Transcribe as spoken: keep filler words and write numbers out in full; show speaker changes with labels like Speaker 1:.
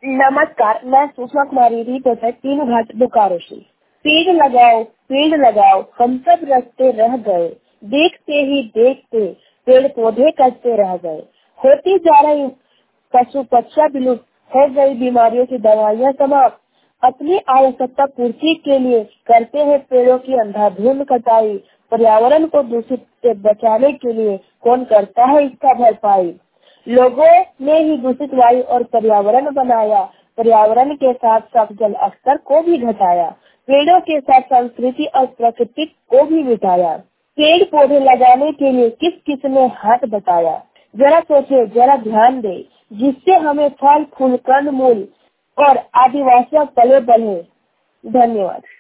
Speaker 1: नमस्कार, मैं सुषमा कुमारी रिपोर्टर तीन घाट बोकारो से। पेड़ लगाओ पेड़ लगाओ हम सब रस्ते रह गए, देखते ही देखते पेड़ पौधे कटते रह गए। होती जा रही पशु पक्षियां विलुप्त, हो गई बीमारियों की दवाइयां समाप्त। अपनी आवश्यकता पूर्ति के लिए करते हैं पेड़ों की अंधाधुंध कटाई। पर्यावरण को दूषित से बचाने के लिए कौन करता है इसका भरपाई। लोगों ने ही दूषित वायु और पर्यावरण बनाया, पर्यावरण के साथ साथ जल स्तर को भी घटाया। पेड़ों के साथ संस्कृति और प्रकृति को भी मिटाया। पेड़ पौधे लगाने के लिए किस किस ने हाथ बताया। जरा सोचे, जरा ध्यान दे, जिससे हमें फल फूल कंद मूल और आदिवासियों पले बढ़े। धन्यवाद।